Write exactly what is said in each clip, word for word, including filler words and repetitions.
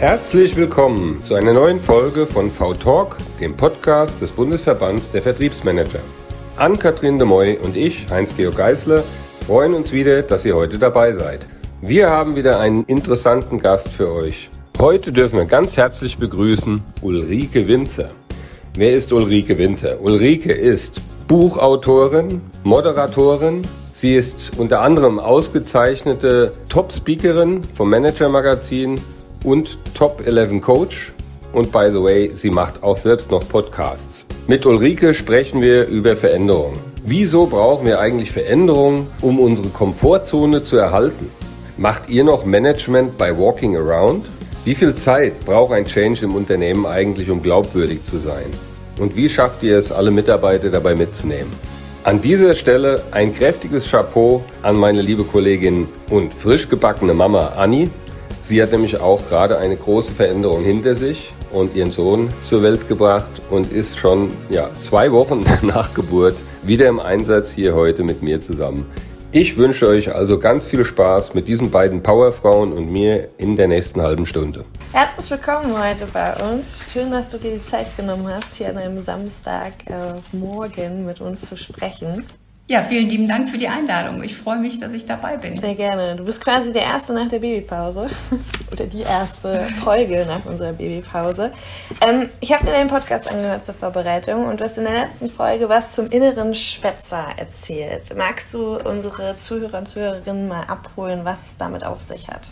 Herzlich willkommen zu einer neuen Folge von V-Talk, dem Podcast des Bundesverbands der Vertriebsmanager. Ann-Kathrin de Moy und ich, Heinz-Georg Geisler, freuen uns wieder, dass ihr heute dabei seid. Wir haben wieder einen interessanten Gast für euch. Heute dürfen wir ganz herzlich begrüßen Ulrike Winzer. Wer ist Ulrike Winzer? Ulrike ist Buchautorin, Moderatorin. Sie ist unter anderem ausgezeichnete Top-Speakerin vom Manager-Magazin und Top elf Coach. Und by the way, sie macht auch selbst noch Podcasts. Mit Ulrike sprechen wir über Veränderung. Wieso brauchen wir eigentlich Veränderung, um unsere Komfortzone zu erhalten? Macht ihr noch Management bei Walking Around? Wie viel Zeit braucht ein Change im Unternehmen eigentlich, um glaubwürdig zu sein? Und wie schafft ihr es, alle Mitarbeiter dabei mitzunehmen? An dieser Stelle ein kräftiges Chapeau an meine liebe Kollegin und frisch gebackene Mama Anni. Sie hat nämlich auch gerade eine große Veränderung hinter sich und ihren Sohn zur Welt gebracht und ist schon ja, zwei Wochen nach Geburt wieder im Einsatz hier heute mit mir zusammen. Ich wünsche euch also ganz viel Spaß mit diesen beiden Powerfrauen und mir in der nächsten halben Stunde. Herzlich willkommen heute bei uns. Schön, dass du dir die Zeit genommen hast, hier an einem Samstagmorgen mit uns zu sprechen. Ja, vielen lieben Dank für die Einladung. Ich freue mich, dass ich dabei bin. Sehr gerne. Du bist quasi der Erste nach der Babypause oder die erste Folge nach unserer Babypause. Ähm, ich habe mir deinen Podcast angehört zur Vorbereitung und du hast in der letzten Folge was zum inneren Schwätzer erzählt. Magst du unsere Zuhörer und Zuhörerinnen mal abholen, was es damit auf sich hat?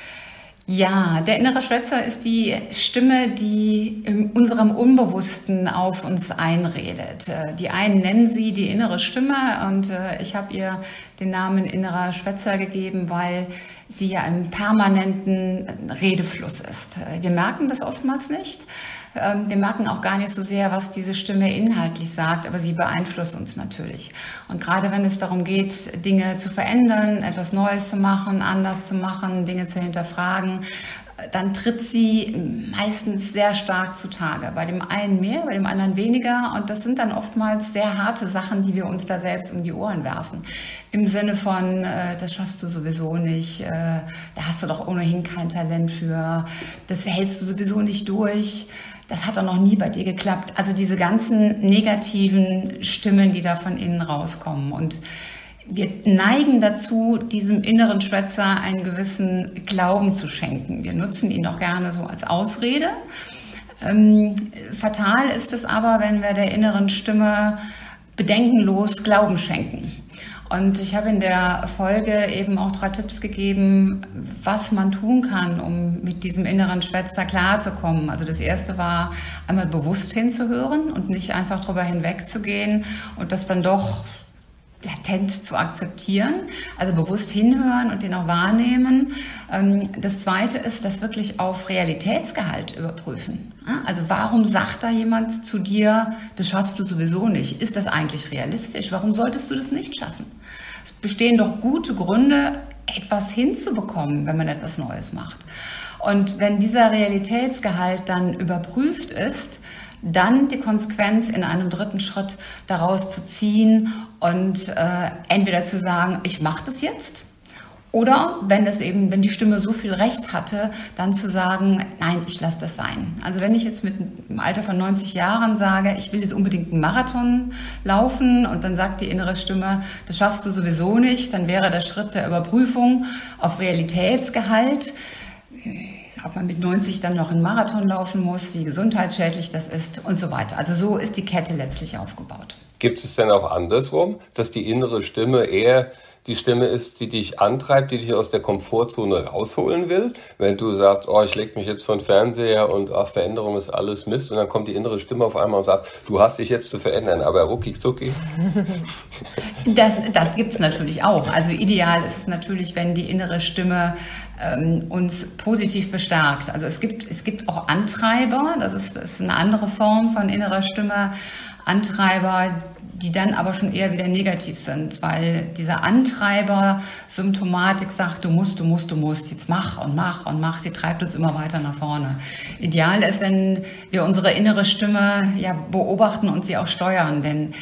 Ja, der innere Schwätzer ist die Stimme, die in unserem Unbewussten auf uns einredet. Die einen nennen sie die innere Stimme und ich habe ihr den Namen innerer Schwätzer gegeben, weil sie ja im permanenten Redefluss ist. Wir merken das oftmals nicht. Wir merken auch gar nicht so sehr, was diese Stimme inhaltlich sagt, aber sie beeinflusst uns natürlich. Und gerade wenn es darum geht, Dinge zu verändern, etwas Neues zu machen, anders zu machen, Dinge zu hinterfragen, dann tritt sie meistens sehr stark zutage. Bei dem einen mehr, bei dem anderen weniger. Und das sind dann oftmals sehr harte Sachen, die wir uns da selbst um die Ohren werfen. Im Sinne von, äh, das schaffst du sowieso nicht, äh, da hast du doch ohnehin kein Talent für, das hältst du sowieso nicht durch. Das hat doch noch nie bei dir geklappt. Also diese ganzen negativen Stimmen, die da von innen rauskommen. Und wir neigen dazu, diesem inneren Schwätzer einen gewissen Glauben zu schenken. Wir nutzen ihn auch gerne so als Ausrede. Ähm, fatal ist es aber, wenn wir der inneren Stimme bedenkenlos Glauben schenken. Und ich habe in der Folge eben auch drei Tipps gegeben, was man tun kann, um mit diesem inneren Schwätzer klarzukommen. Also das erste war, einmal bewusst hinzuhören und nicht einfach drüber hinwegzugehen und das dann doch latent zu akzeptieren, also bewusst hinhören und den auch wahrnehmen. Das zweite ist, das wirklich auf Realitätsgehalt überprüfen. Also warum sagt da jemand zu dir, das schaffst du sowieso nicht? Ist das eigentlich realistisch? Warum solltest du das nicht schaffen? Es bestehen doch gute Gründe, etwas hinzubekommen, wenn man etwas Neues macht. Und wenn dieser Realitätsgehalt dann überprüft ist, dann die Konsequenz in einem dritten Schritt daraus zu ziehen und äh, entweder zu sagen, ich mache das jetzt, oder wenn das eben, wenn die Stimme so viel Recht hatte, dann zu sagen, nein, ich lasse das sein. Also wenn ich jetzt mit im Alter von neunzig Jahren sage, ich will jetzt unbedingt einen Marathon laufen und dann sagt die innere Stimme, das schaffst du sowieso nicht, dann wäre der Schritt der Überprüfung auf Realitätsgehalt, ob man mit neunzig dann noch einen Marathon laufen muss, wie gesundheitsschädlich das ist und so weiter. Also so ist die Kette letztlich aufgebaut. Gibt es denn auch andersrum, dass die innere Stimme eher die Stimme ist, die dich antreibt, die dich aus der Komfortzone rausholen will? Wenn du sagst, oh, ich leg mich jetzt vor den Fernseher und ach, Veränderung ist alles Mist und dann kommt die innere Stimme auf einmal und sagt, du hast dich jetzt zu verändern, aber rucki zucki. Das, das gibt es natürlich auch. Also ideal ist es natürlich, wenn die innere Stimme ähm, uns positiv bestärkt. Also es gibt, es gibt auch Antreiber, das ist, das ist eine andere Form von innerer Stimme, Antreiber, die dann aber schon eher wieder negativ sind, weil dieser Antreiber-Symptomatik sagt, du musst, du musst, du musst, jetzt mach und mach und mach, sie treibt uns immer weiter nach vorne. Ideal ist, wenn wir unsere innere Stimme ja beobachten und sie auch steuern, denn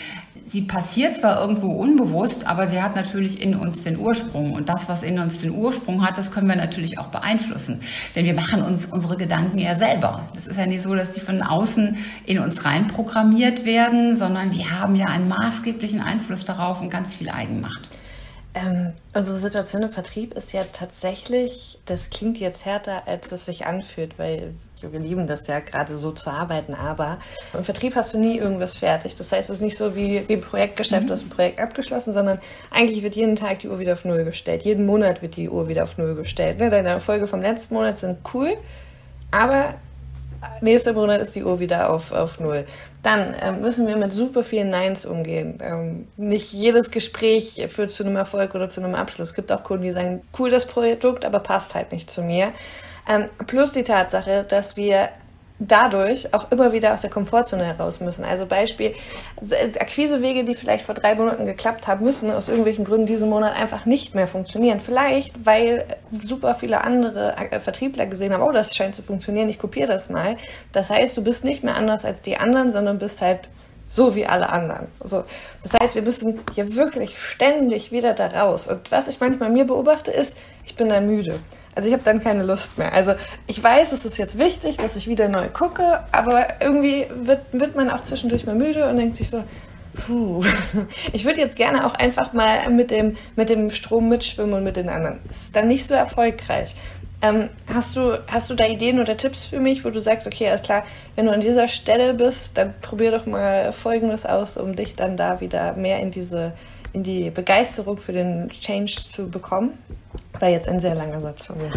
sie passiert zwar irgendwo unbewusst, aber sie hat natürlich in uns den Ursprung. Und das, was in uns den Ursprung hat, das können wir natürlich auch beeinflussen. Denn wir machen uns unsere Gedanken ja selber. Es ist ja nicht so, dass die von außen in uns rein programmiert werden, sondern wir haben ja einen maßgeblichen Einfluss darauf und ganz viel Eigenmacht. Ähm, unsere Situation im Vertrieb ist ja tatsächlich, das klingt jetzt härter, als es sich anfühlt, weil wir lieben das ja gerade so zu arbeiten, aber im Vertrieb hast du nie irgendwas fertig. Das heißt, es ist nicht so wie, wie ein Projektgeschäft, mhm. du hast ein Projekt abgeschlossen, sondern eigentlich wird jeden Tag die Uhr wieder auf Null gestellt. Jeden Monat wird die Uhr wieder auf Null gestellt. Ne? Deine Erfolge vom letzten Monat sind cool, aber nächster Monat ist die Uhr wieder auf, auf Null. Dann ähm, müssen wir mit super vielen Neins umgehen. Ähm, nicht jedes Gespräch führt zu einem Erfolg oder zu einem Abschluss. Es gibt auch Kunden, die sagen, cool das Produkt, aber passt halt nicht zu mir. Ähm, plus die Tatsache, dass wir dadurch auch immer wieder aus der Komfortzone heraus müssen. Also Beispiel, Akquisewege, die vielleicht vor drei Monaten geklappt haben, müssen aus irgendwelchen Gründen diesen Monat einfach nicht mehr funktionieren. Vielleicht, weil super viele andere Vertriebler gesehen haben, oh, das scheint zu funktionieren, ich kopiere das mal. Das heißt, du bist nicht mehr anders als die anderen, sondern bist halt so wie alle anderen. So. Das heißt, wir müssen hier wirklich ständig wieder da raus. Und was ich manchmal mir beobachte, ist, ich bin dann müde. Also ich habe dann keine Lust mehr. Also ich weiß, es ist jetzt wichtig, dass ich wieder neu gucke, aber irgendwie wird, wird man auch zwischendurch mal müde und denkt sich so, puh, ich würde jetzt gerne auch einfach mal mit dem, mit dem Strom mitschwimmen und mit den anderen. Das ist dann nicht so erfolgreich. Ähm, hast du, hast du da Ideen oder Tipps für mich, wo du sagst, okay, alles klar, wenn du an dieser Stelle bist, dann probier doch mal Folgendes aus, um dich dann da wieder mehr in diese, in die Begeisterung für den Change zu bekommen? War jetzt ein sehr langer Satz von mir.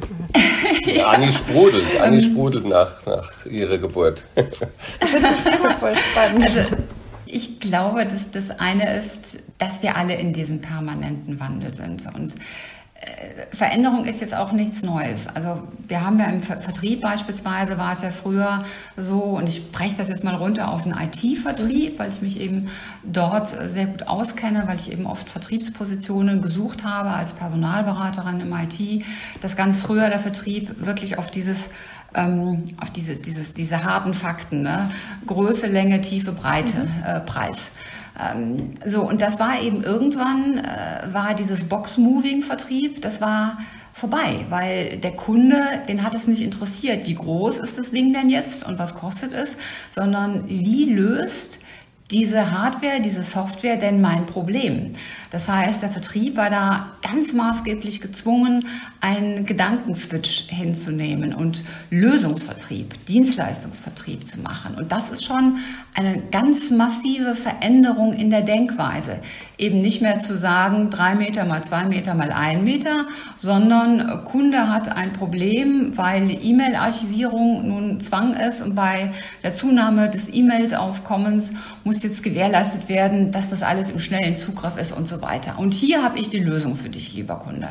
Ja, Anni sprudelt, Anni sprudelt nach, nach ihrer Geburt. Ich finde das Thema voll spannend. Also, ich glaube, dass das eine ist, dass wir alle in diesem permanenten Wandel sind. Und äh, Veränderung ist jetzt auch nichts Neues. Also wir haben ja im Ver- Vertrieb beispielsweise, war es ja früher so, und ich breche das jetzt mal runter auf den I T-Vertrieb, weil ich mich eben dort sehr gut auskenne, weil ich eben oft Vertriebspositionen gesucht habe als Personalberaterin im I T, dass ganz früher der Vertrieb wirklich auf dieses ähm, auf diese, dieses, diese harten Fakten, ne? Größe, Länge, Tiefe, Breite, mhm. äh, Preis. Ähm, so, und das war eben irgendwann, äh, war dieses Box-Moving-Vertrieb, das war vorbei, weil der Kunde, den hat es nicht interessiert, wie groß ist das Ding denn jetzt und was kostet es, sondern wie löst diese Hardware, diese Software denn mein Problem? Das heißt, der Vertrieb war da ganz maßgeblich gezwungen, einen Gedankenswitch hinzunehmen und Lösungsvertrieb, Dienstleistungsvertrieb zu machen. Und das ist schon eine ganz massive Veränderung in der Denkweise. Eben nicht mehr zu sagen, drei Meter mal zwei Meter mal ein Meter, sondern Kunde hat ein Problem, weil E-Mail-Archivierung nun Zwang ist und bei der Zunahme des E-Mails-Aufkommens muss jetzt gewährleistet werden, dass das alles im schnellen Zugriff ist und so weiter. Und hier habe ich die Lösung für dich, lieber Kunde.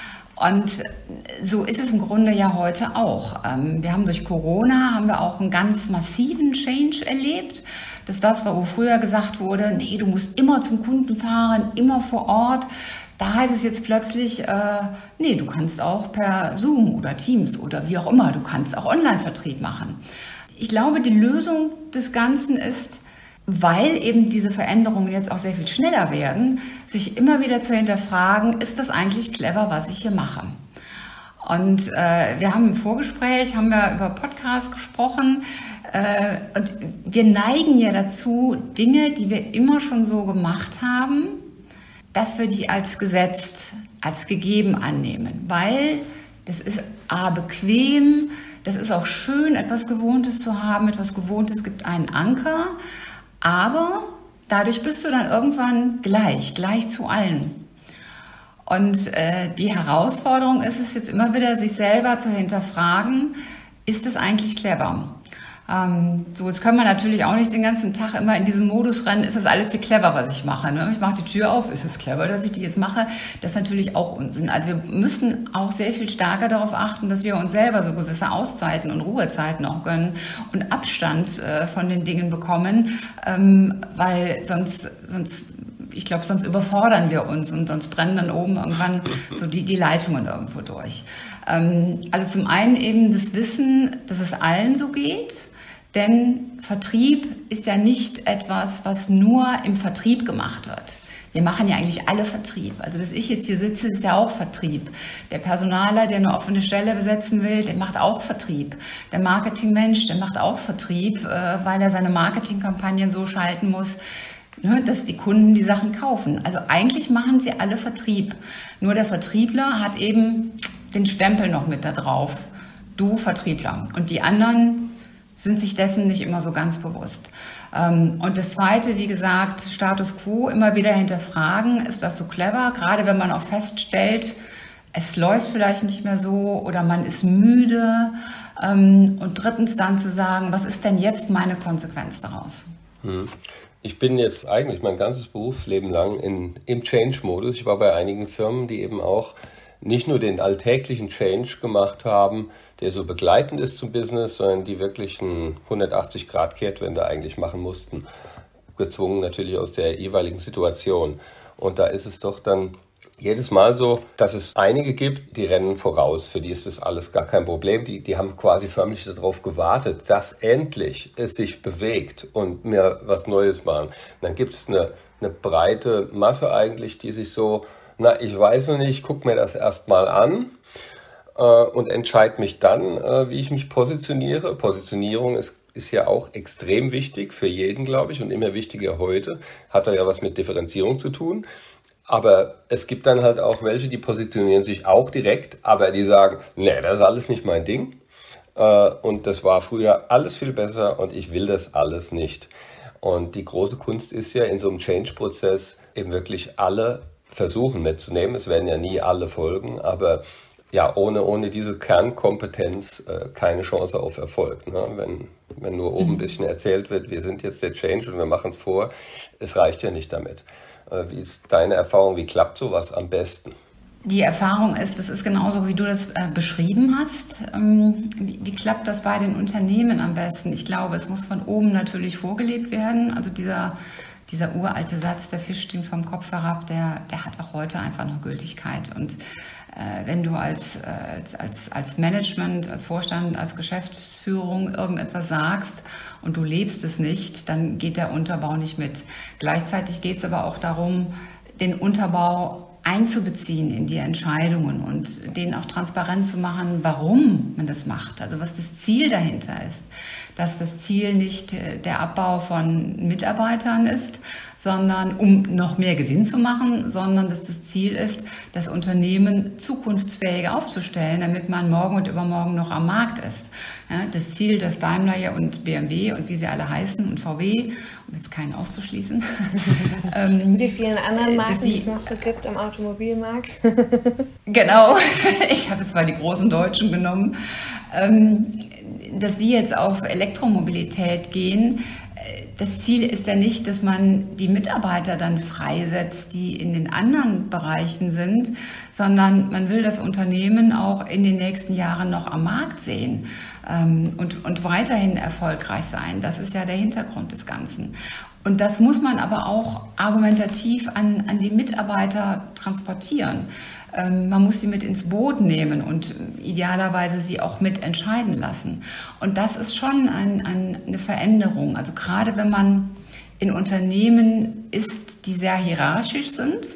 Und so ist es im Grunde ja heute auch. Wir haben durch Corona haben wir auch einen ganz massiven Change erlebt. Das ist das, wo früher gesagt wurde, nee, du musst immer zum Kunden fahren, immer vor Ort. Da heißt es jetzt plötzlich, äh, nee, du kannst auch per Zoom oder Teams oder wie auch immer, du kannst auch Online-Vertrieb machen. Ich glaube, die Lösung des Ganzen ist, weil eben diese Veränderungen jetzt auch sehr viel schneller werden, sich immer wieder zu hinterfragen, ist das eigentlich clever, was ich hier mache? Und äh, wir haben im Vorgespräch, haben wir über Podcasts gesprochen äh, und wir neigen ja dazu, Dinge, die wir immer schon so gemacht haben, dass wir die als gesetzt, als gegeben annehmen, weil das ist a, bequem, das ist auch schön, etwas Gewohntes zu haben, etwas Gewohntes gibt einen Anker, aber dadurch bist du dann irgendwann gleich, gleich zu allen. Und äh, die Herausforderung ist es jetzt immer wieder, sich selber zu hinterfragen, ist es eigentlich clever? Ähm, so, jetzt können wir natürlich auch nicht den ganzen Tag immer in diesem Modus rennen, ist das alles hier clever, was ich mache? Ne? Ich mache die Tür auf, ist es clever, dass ich die jetzt mache? Das ist natürlich auch Unsinn. Also wir müssen auch sehr viel stärker darauf achten, dass wir uns selber so gewisse Auszeiten und Ruhezeiten auch gönnen und Abstand äh, von den Dingen bekommen, ähm, weil sonst, sonst ich glaube, sonst überfordern wir uns und sonst brennen dann oben irgendwann so die, die Leitungen irgendwo durch. Ähm, also zum einen eben das Wissen, dass es allen so geht, Denn Vertrieb ist ja nicht etwas, was nur im Vertrieb gemacht wird. Wir machen ja eigentlich alle Vertrieb. Also, dass ich jetzt hier sitze, ist ja auch Vertrieb. Der Personaler, der eine offene Stelle besetzen will, der macht auch Vertrieb. Der Marketingmensch, der macht auch Vertrieb, weil er seine Marketingkampagnen so schalten muss, dass die Kunden die Sachen kaufen. Also eigentlich machen sie alle Vertrieb. Nur der Vertriebler hat eben den Stempel noch mit da drauf. Du Vertriebler. Und die anderen sind sich dessen nicht immer so ganz bewusst. Und das Zweite, wie gesagt, Status Quo, immer wieder hinterfragen, ist das so clever? Gerade wenn man auch feststellt, es läuft vielleicht nicht mehr so oder man ist müde. Und drittens dann zu sagen, was ist denn jetzt meine Konsequenz daraus? Hm. Ich bin jetzt eigentlich mein ganzes Berufsleben lang in, im Change-Modus. Ich war bei einigen Firmen, die eben auch nicht nur den alltäglichen Change gemacht haben, der so begleitend ist zum Business, sondern die wirklich eine hundertachtzig Grad Kehrtwende eigentlich machen mussten. Gezwungen natürlich aus der jeweiligen Situation. Und da ist es doch dann jedes Mal so, dass es einige gibt, die rennen voraus. Für die ist das alles gar kein Problem. Die, die haben quasi förmlich darauf gewartet, dass endlich es sich bewegt und mir was Neues machen. Und dann gibt es eine, eine breite Masse eigentlich, die sich so, na, ich weiß noch nicht, ich gucke mir das erstmal an äh, und entscheide mich dann, äh, wie ich mich positioniere. Positionierung ist, ist ja auch extrem wichtig für jeden, glaube ich, und immer wichtiger heute. Hat ja was mit Differenzierung zu tun. Aber es gibt dann halt auch welche, die positionieren sich auch direkt, aber die sagen, nee, das ist alles nicht mein Ding. Äh, und das war früher alles viel besser und ich will das alles nicht. Und die große Kunst ist ja in so einem Change-Prozess eben wirklich alle versuchen mitzunehmen. Es werden ja nie alle folgen, aber ja, ohne, ohne diese Kernkompetenz äh, keine Chance auf Erfolg. Ne? Wenn, wenn nur oben ein bisschen erzählt wird, wir sind jetzt der Change und wir machen es vor, es reicht ja nicht damit. Äh, wie ist deine Erfahrung, wie klappt sowas am besten? Die Erfahrung ist, das ist genauso, wie du das äh, beschrieben hast. Ähm, wie, wie klappt das bei den Unternehmen am besten? Ich glaube, es muss von oben natürlich vorgelebt werden. Also dieser Dieser uralte Satz, der Fisch stinkt vom Kopf herab, der, der hat auch heute einfach noch Gültigkeit. Und äh, wenn du als, äh, als, als Management, als Vorstand, als Geschäftsführung irgendetwas sagst und du lebst es nicht, dann geht der Unterbau nicht mit. Gleichzeitig geht es aber auch darum, den Unterbau einzubeziehen in die Entscheidungen und denen auch transparent zu machen, warum man das macht, also was das Ziel dahinter ist. Dass das Ziel nicht der Abbau von Mitarbeitern ist, sondern um noch mehr Gewinn zu machen, sondern dass das Ziel ist, das Unternehmen zukunftsfähig aufzustellen, damit man morgen und übermorgen noch am Markt ist. Ja, das Ziel, dass Daimler ja und B M W und wie sie alle heißen und V W, um jetzt keinen auszuschließen. ähm, die vielen anderen Marken, die, die es noch so gibt im Automobilmarkt. Genau, ich habe jetzt mal die großen Deutschen genommen. Ähm, dass die jetzt auf Elektromobilität gehen. Das Ziel ist ja nicht, dass man die Mitarbeiter dann freisetzt, die in den anderen Bereichen sind, sondern man will das Unternehmen auch in den nächsten Jahren noch am Markt sehen ähm, und, und weiterhin erfolgreich sein. Das ist ja der Hintergrund des Ganzen. Und das muss man aber auch argumentativ an, an die Mitarbeiter transportieren. Ähm, man muss sie mit ins Boot nehmen und idealerweise sie auch mit entscheiden lassen. Und das ist schon ein, ein, eine Veränderung. Also gerade wenn man in Unternehmen ist, die sehr hierarchisch sind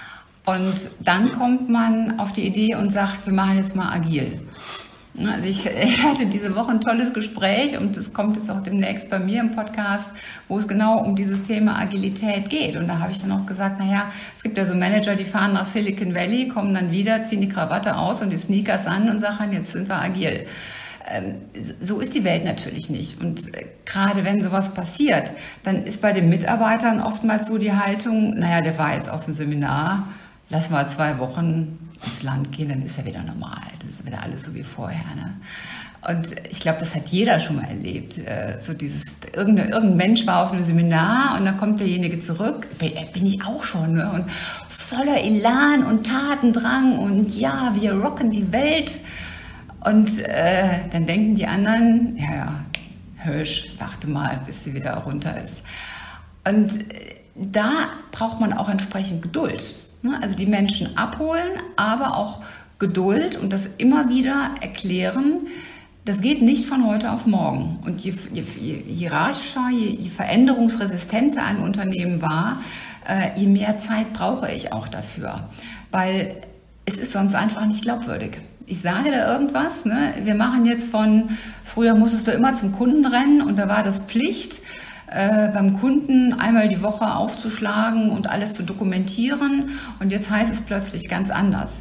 und dann kommt man auf die Idee und sagt, wir machen jetzt mal agil. Also ich, ich hatte diese Woche ein tolles Gespräch und das kommt jetzt auch demnächst bei mir im Podcast, wo es genau um dieses Thema Agilität geht. Und da habe ich dann auch gesagt, naja, es gibt ja so Manager, die fahren nach Silicon Valley, kommen dann wieder, ziehen die Krawatte aus und die Sneakers an und sagen, jetzt sind wir agil. Ähm, so ist die Welt natürlich nicht. Und äh, gerade wenn sowas passiert, dann ist bei den Mitarbeitern oftmals so die Haltung, naja, der war jetzt auf dem Seminar, lass mal zwei Wochen ins Land gehen, dann ist er wieder normal. Dann ist wieder alles so wie vorher. Ne? Und ich glaube, das hat jeder schon mal erlebt. So dieses, irgendein, irgendein Mensch war auf einem Seminar und dann kommt derjenige zurück, bin ich auch schon, ne? Und voller Elan und Tatendrang und ja, wir rocken die Welt. Und äh, dann denken die anderen, ja, ja, Hirsch, warte mal, bis sie wieder runter ist. Und da braucht man auch entsprechend Geduld. Also die Menschen abholen, aber auch Geduld und das immer wieder erklären, Das geht nicht von heute auf morgen. Und je, je, je hierarchischer, je, je veränderungsresistenter ein Unternehmen war, äh, je mehr Zeit brauche ich auch dafür. Weil es ist sonst einfach nicht glaubwürdig. Ich sage da irgendwas, ne? Wir machen jetzt von, früher musstest du immer zum Kunden rennen und da war das Pflicht, äh, beim Kunden einmal die Woche aufzuschlagen und alles zu dokumentieren. Und jetzt heißt es plötzlich ganz anders.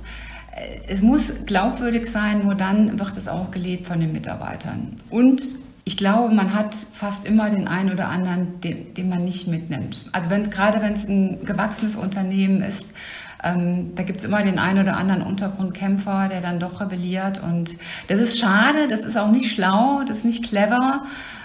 Es muss glaubwürdig sein, nur dann wird es auch gelebt von den Mitarbeitern. Und ich glaube, man hat fast immer den einen oder anderen, den, den man nicht mitnimmt. Also wenn, gerade wenn es ein gewachsenes Unternehmen ist, ähm, da gibt es immer den einen oder anderen Untergrundkämpfer, der dann doch rebelliert. Und das ist schade, das ist auch nicht schlau, das ist nicht clever.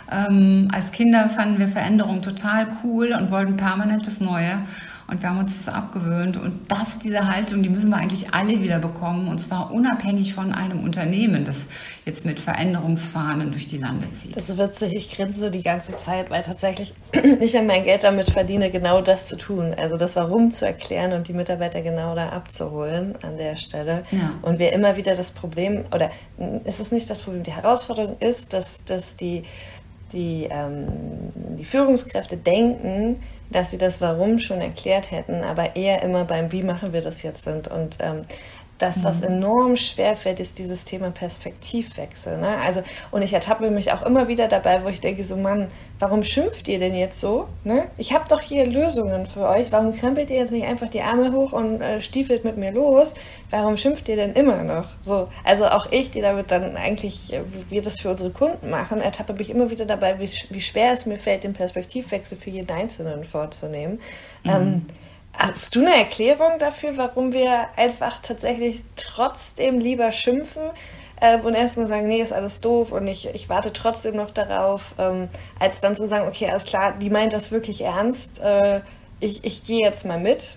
Ähm, als Kinder fanden wir Veränderungen total cool und wollten permanent das Neue. Und wir haben uns das abgewöhnt. Und das, diese Haltung, die müssen wir eigentlich alle wieder bekommen. Und zwar unabhängig von einem Unternehmen, das jetzt mit Veränderungsfahnen durch die Lande zieht. Das ist witzig, ich grinse die ganze Zeit, weil tatsächlich ich ja mein Geld damit verdiene, genau das zu tun. Also das Warum zu erklären und die Mitarbeiter genau da abzuholen an der Stelle. Ja. Und wir immer wieder das Problem, oder ist es nicht das Problem, die Herausforderung ist, dass, dass die, die, ähm, die Führungskräfte denken, dass sie das Warum schon erklärt hätten, aber eher immer beim Wie machen wir das jetzt sind. Und ähm, das, was enorm schwer fällt, ist dieses Thema Perspektivwechsel. Ne? Also, und ich ertappe mich auch immer wieder dabei, wo ich denke, so Mann, warum schimpft ihr denn jetzt so? Ne? Ich habe doch hier Lösungen für euch. Warum krempelt ihr jetzt nicht einfach die Arme hoch und äh, stiefelt mit mir los? Warum schimpft ihr denn immer noch? So, also auch ich, die damit dann eigentlich, äh, wir das für unsere Kunden machen, ertappe mich immer wieder dabei, wie, wie schwer es mir fällt, den Perspektivwechsel für jeden Einzelnen vorzunehmen. Mhm. Ähm, Hast du eine Erklärung dafür, warum wir einfach tatsächlich trotzdem lieber schimpfen äh, und erstmal sagen, nee, ist alles doof und ich, ich warte trotzdem noch darauf, ähm, als dann zu sagen, okay, alles klar, die meint das wirklich ernst, äh, ich, ich gehe jetzt mal mit?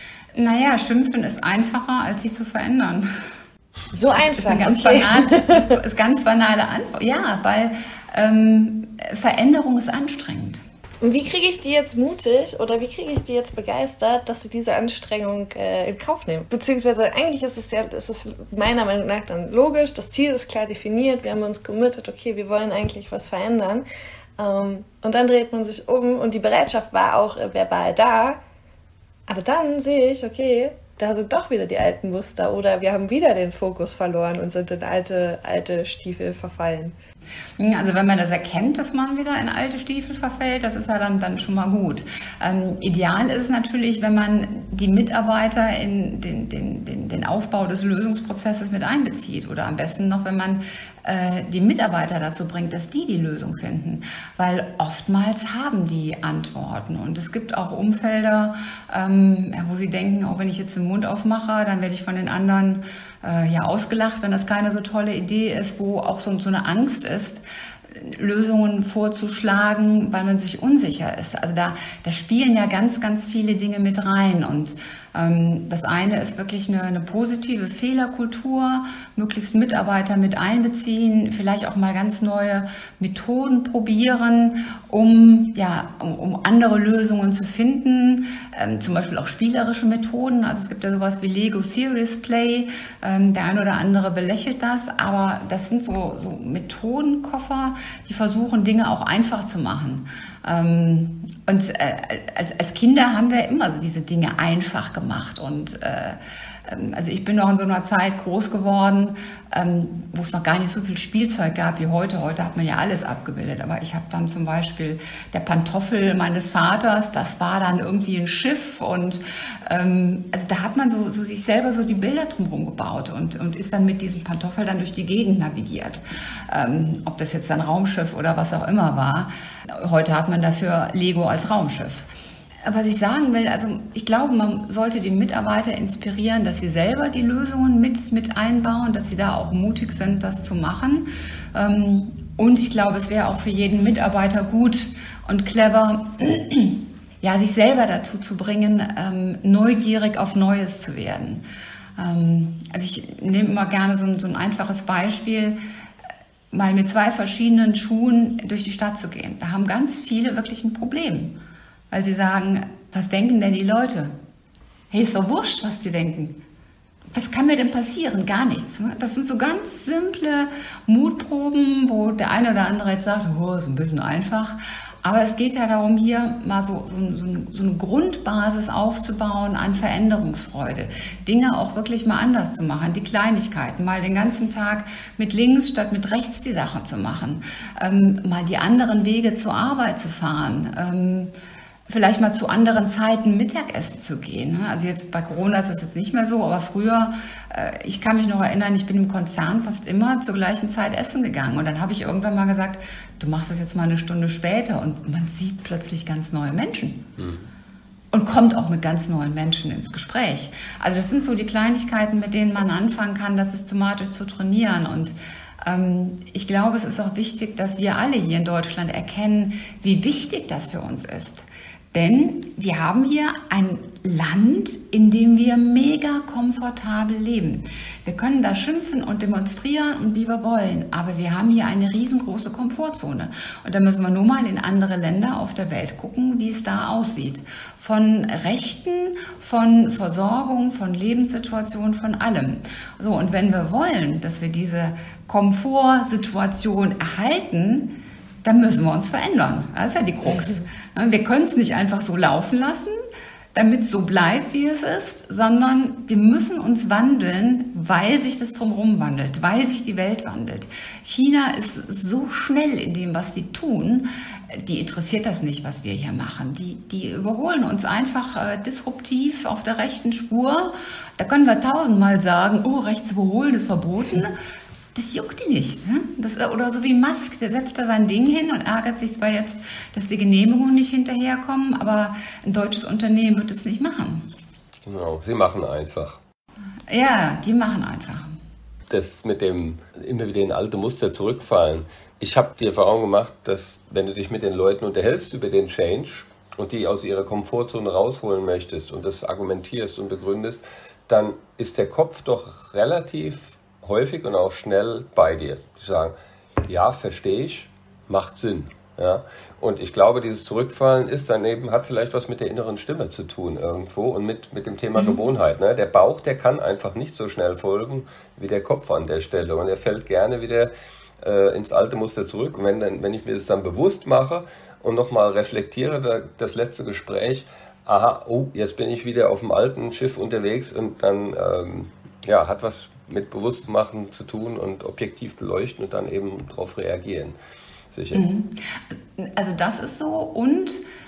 Naja, schimpfen ist einfacher, als sich zu verändern. So einfach, das ist eine ganz, okay. banale, ist ganz banale Antwort. Ja, weil ähm, Veränderung ist anstrengend. Und wie kriege ich die jetzt mutig oder wie kriege ich die jetzt begeistert, dass sie diese Anstrengung äh, in Kauf nehmen? Beziehungsweise eigentlich ist es ja, ist es meiner Meinung nach dann logisch, das Ziel ist klar definiert, wir haben uns committed, okay, wir wollen eigentlich was verändern. Ähm, und dann dreht man sich um und die Bereitschaft war auch äh, verbal da. Aber dann sehe ich, okay, da sind doch wieder die alten Muster oder wir haben wieder den Fokus verloren und sind in alte, alte Stiefel verfallen. Also wenn man das erkennt, dass man wieder in alte Stiefel verfällt, das ist ja dann, dann schon mal gut. Ähm, ideal ist es natürlich, wenn man die Mitarbeiter in den, den, den, den Aufbau des Lösungsprozesses mit einbezieht oder am besten noch, wenn man äh, die Mitarbeiter dazu bringt, dass die die Lösung finden, weil oftmals haben die Antworten und es gibt auch Umfelder, ähm, wo sie denken, auch wenn ich jetzt den Mund aufmache, dann werde ich von den anderen äh, ja ausgelacht, wenn das keine so tolle Idee ist, wo auch so, so eine Angst ist, Lösungen vorzuschlagen, weil man sich unsicher ist. Also da, da spielen ja ganz, ganz viele Dinge mit rein. Und ähm, das eine ist wirklich eine, eine positive Fehlerkultur, möglichst Mitarbeiter mit einbeziehen, vielleicht auch mal ganz neue Methoden probieren, um, ja, um, um andere Lösungen zu finden, ähm, zum Beispiel auch spielerische Methoden. Also es gibt ja sowas wie Lego Serious Play, ähm, der eine oder andere belächelt das, aber das sind so, so Methodenkoffer, die versuchen, Dinge auch einfach zu machen. Ähm, und äh, als, als Kinder haben wir immer so diese Dinge einfach gemacht. Und äh, also ich bin noch in so einer Zeit groß geworden, ähm, wo es noch gar nicht so viel Spielzeug gab wie heute. Heute hat man ja alles abgebildet. Aber ich habe dann zum Beispiel der Pantoffel meines Vaters, das war dann irgendwie ein Schiff. Und ähm, also da hat man so, so sich selber so die Bilder drumherum gebaut und, und ist dann mit diesem Pantoffel dann durch die Gegend navigiert. Ähm, ob das jetzt ein Raumschiff oder was auch immer war. Heute hat man dafür Lego als Raumschiff. Was ich sagen will, also ich glaube, man sollte die Mitarbeiter inspirieren, dass sie selber die Lösungen mit, mit einbauen, dass sie da auch mutig sind, das zu machen. Und ich glaube, es wäre auch für jeden Mitarbeiter gut und clever, ja, sich selber dazu zu bringen, neugierig auf Neues zu werden. Also ich nehme immer gerne so ein, so ein einfaches Beispiel, mal mit zwei verschiedenen Schuhen durch die Stadt zu gehen. Da haben ganz viele wirklich ein Problem. Weil sie sagen, was denken denn die Leute? Hey, ist doch wurscht, was die denken. was kann mir denn passieren? Gar nichts. Ne? Das sind so ganz simple Mutproben, wo der eine oder andere jetzt sagt, oh, ist ein bisschen einfach. Aber es geht ja darum, hier mal so, so, so, so eine Grundbasis aufzubauen an Veränderungsfreude. Dinge auch wirklich mal anders zu machen, die Kleinigkeiten, mal den ganzen Tag mit links statt mit rechts die Sache zu machen, ähm, mal die anderen Wege zur Arbeit zu fahren, ähm, vielleicht mal zu anderen Zeiten Mittagessen zu gehen. Also jetzt bei Corona ist das jetzt nicht mehr so, aber früher, äh, ich kann mich noch erinnern, ich bin im Konzern fast immer zur gleichen Zeit essen gegangen. Und dann habe ich irgendwann mal gesagt, du machst das jetzt mal eine Stunde später und man sieht plötzlich ganz neue Menschen. Mhm. Und kommt auch mit ganz neuen Menschen ins Gespräch. Also das sind so die Kleinigkeiten, mit denen man anfangen kann, das systematisch zu trainieren. Und ähm, ich glaube, es ist auch wichtig, dass wir alle hier in Deutschland erkennen, wie wichtig das für uns ist. Denn wir haben hier ein Land, in dem wir mega komfortabel leben. Wir können da schimpfen und demonstrieren und wie wir wollen, aber wir haben hier eine riesengroße Komfortzone. Und da müssen wir nur mal in andere Länder auf der Welt gucken, wie es da aussieht. Von Rechten, von Versorgung, von Lebenssituationen, von allem. So, und wenn wir wollen, dass wir diese Komfortsituation erhalten, dann müssen wir uns verändern. Das ist ja die Krux. Wir können es nicht einfach so laufen lassen, damit es so bleibt, wie es ist, sondern wir müssen uns wandeln, weil sich das drumherum wandelt, weil sich die Welt wandelt. China ist so schnell in dem, was sie tun, die interessiert das nicht, was wir hier machen. Die, die überholen uns einfach äh, disruptiv auf der rechten Spur. Da können wir tausendmal sagen, oh, rechts überholen ist verboten. Das juckt die nicht. Ne? Das, oder so wie Musk, der setzt da sein Ding hin und ärgert sich zwar jetzt, dass die Genehmigungen nicht hinterherkommen, aber ein deutsches Unternehmen wird es nicht machen. Genau, sie machen einfach. Ja, die machen einfach. Das mit dem immer wieder in alte Muster zurückfallen. Ich habe die Erfahrung gemacht, dass wenn du dich mit den Leuten unterhältst über den Change und die aus ihrer Komfortzone rausholen möchtest und das argumentierst und begründest, dann ist der Kopf doch relativ häufig und auch schnell bei dir. Die sagen, ja, verstehe ich, macht Sinn. Ja? Und ich glaube, dieses Zurückfallen ist dann eben, hat vielleicht was mit der inneren Stimme zu tun irgendwo und mit, mit dem Thema mhm. Gewohnheit. Ne? Der Bauch, der kann einfach nicht so schnell folgen wie der Kopf an der Stelle. Und er fällt gerne wieder äh, ins alte Muster zurück. Und wenn, dann, wenn ich mir das dann bewusst mache und nochmal reflektiere, da, das letzte Gespräch, aha, oh, jetzt bin ich wieder auf dem alten Schiff unterwegs und dann ähm, ja, hat was mit Bewusstmachen zu tun und objektiv beleuchten und dann eben darauf reagieren. Sicher. Also das ist so. Und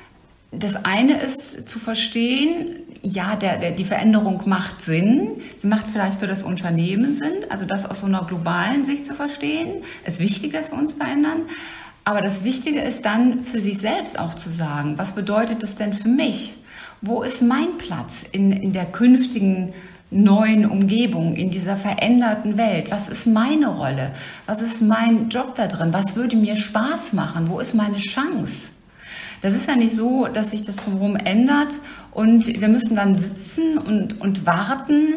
das eine ist zu verstehen, ja, der, der, die Veränderung macht Sinn. Sie macht vielleicht für das Unternehmen Sinn. Also das aus so einer globalen Sicht zu verstehen. Es ist wichtig, dass wir uns verändern. Aber das Wichtige ist dann für sich selbst auch zu sagen, was bedeutet das denn für mich? Wo ist mein Platz in, in der künftigen neuen Umgebung, in dieser veränderten Welt? Was ist meine Rolle? Was ist mein Job da drin? Was würde mir Spaß machen? Wo ist meine Chance? Das ist ja nicht so, dass sich das drumherum ändert und wir müssen dann sitzen und, und warten,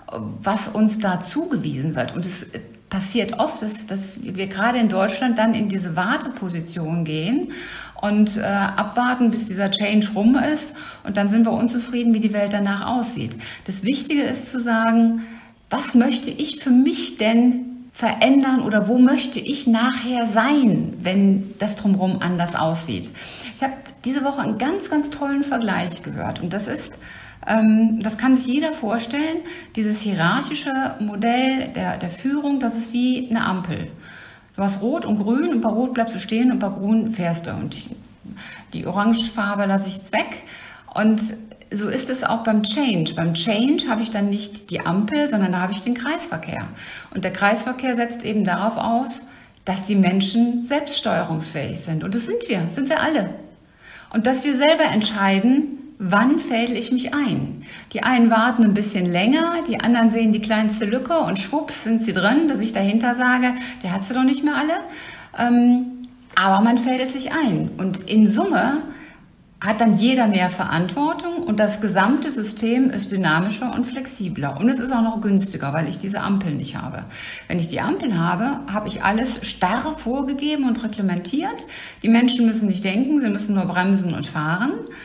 was uns da zugewiesen wird. Und es passiert oft, dass, dass wir gerade in Deutschland dann in diese Warteposition gehen und äh, abwarten, bis dieser Change rum ist. Und dann sind wir unzufrieden, wie die Welt danach aussieht. Das Wichtige ist zu sagen, was möchte ich für mich denn verändern oder wo möchte ich nachher sein, wenn das drumherum anders aussieht. Ich habe diese Woche einen ganz, ganz tollen Vergleich gehört. Und das ist, ähm, das kann sich jeder vorstellen, dieses hierarchische Modell der, der Führung, das ist wie eine Ampel. Du hast Rot und Grün und bei Rot bleibst du stehen und bei Grün fährst du. Und die Orangefarbe lasse ich jetzt weg. Und so ist es auch beim Change. Beim Change habe ich dann nicht die Ampel, sondern da habe ich den Kreisverkehr. Und der Kreisverkehr setzt eben darauf aus, dass die Menschen selbststeuerungsfähig sind. Und das sind wir, sind wir alle. Und dass wir selber entscheiden, wann fädel ich mich ein. Die einen warten ein bisschen länger, die anderen sehen die kleinste Lücke und schwupps sind sie drin, dass ich dahinter sage, der hat sie doch nicht mehr alle. Ähm, aber man fädelt sich ein. Und in Summe hat dann jeder mehr Verantwortung und das gesamte System ist dynamischer und flexibler. Und es ist auch noch günstiger, weil ich diese Ampel nicht habe. Wenn ich die Ampel habe, habe ich alles starr vorgegeben und reglementiert. Die Menschen müssen nicht denken, sie müssen nur bremsen und fahren.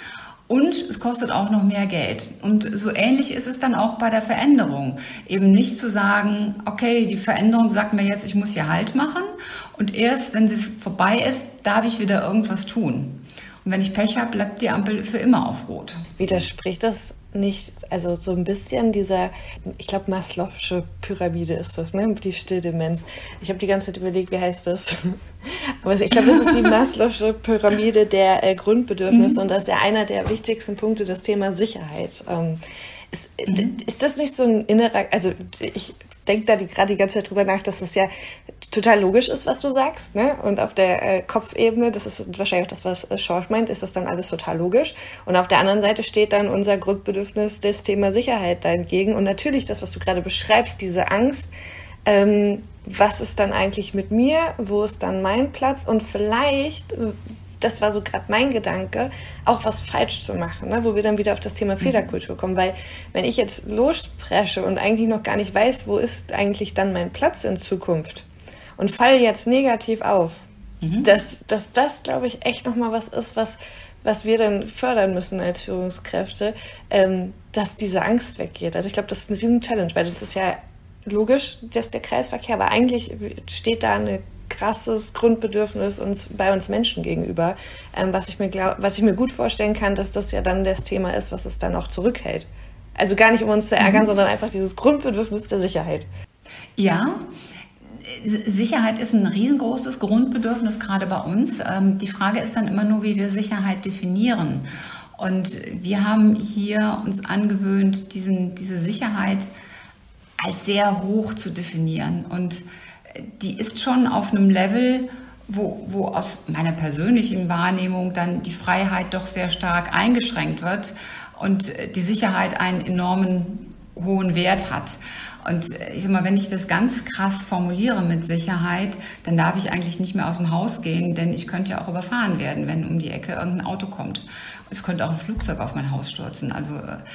Und es kostet auch noch mehr Geld. Und so ähnlich ist es dann auch bei der Veränderung. Eben nicht zu sagen, okay, die Veränderung sagt mir jetzt, ich muss hier Halt machen. Und erst, wenn sie vorbei ist, darf ich wieder irgendwas tun. Und wenn ich Pech habe, bleibt die Ampel für immer auf Rot. Widerspricht das nicht, also so ein bisschen dieser, ich glaube, Maslow'sche Pyramide ist das, ne? Die Stilldemenz. Ich habe die ganze Zeit überlegt, wie heißt das? Aber ich glaube, das ist die Maslow'sche Pyramide der äh, Grundbedürfnisse mhm. und das ist ja einer der wichtigsten Punkte, das Thema Sicherheit. Ähm, ist, mhm. ist das nicht so ein innerer, also ich denke da die, gerade die ganze Zeit drüber nach, dass das ja total logisch ist, was du sagst, ne? Und auf der äh, Kopfebene, das ist wahrscheinlich auch das, was äh, Schorsch meint, ist das dann alles total logisch. Und auf der anderen Seite steht dann unser Grundbedürfnis, das Thema Sicherheit da entgegen. Und natürlich das, was du gerade beschreibst, diese Angst, ähm, was ist dann eigentlich mit mir? Wo ist dann mein Platz? Und vielleicht, das war so gerade mein Gedanke, auch was falsch zu machen, ne? Wo wir dann wieder auf das Thema Fehlerkultur kommen. Weil wenn ich jetzt lospresche und eigentlich noch gar nicht weiß, wo ist eigentlich dann mein Platz in Zukunft und falle jetzt negativ auf, mhm. dass, dass das, glaube ich, echt nochmal was ist, was, was wir dann fördern müssen als Führungskräfte, ähm, dass diese Angst weggeht. Also ich glaube, das ist eine riesen Challenge, weil das ist ja logisch, dass der Kreisverkehr, aber eigentlich steht da ein krasses Grundbedürfnis uns, bei uns Menschen gegenüber, ähm, was ich mir glaub, was ich mir gut vorstellen kann, dass das ja dann das Thema ist, was es dann auch zurückhält. Also gar nicht, um uns zu ärgern, mhm. sondern einfach dieses Grundbedürfnis der Sicherheit. Ja, Sicherheit ist ein riesengroßes Grundbedürfnis, gerade bei uns. Die Frage ist dann immer nur, wie wir Sicherheit definieren. Und wir haben hier uns angewöhnt, diesen, diese Sicherheit als sehr hoch zu definieren. Und die ist schon auf einem Level, wo, wo aus meiner persönlichen Wahrnehmung dann die Freiheit doch sehr stark eingeschränkt wird und die Sicherheit einen enormen hohen Wert hat. Und ich sag mal, wenn ich das ganz krass formuliere mit Sicherheit, dann darf ich eigentlich nicht mehr aus dem Haus gehen, denn ich könnte ja auch überfahren werden, wenn um die Ecke irgendein Auto kommt. Es könnte auch ein Flugzeug auf mein Haus stürzen. Also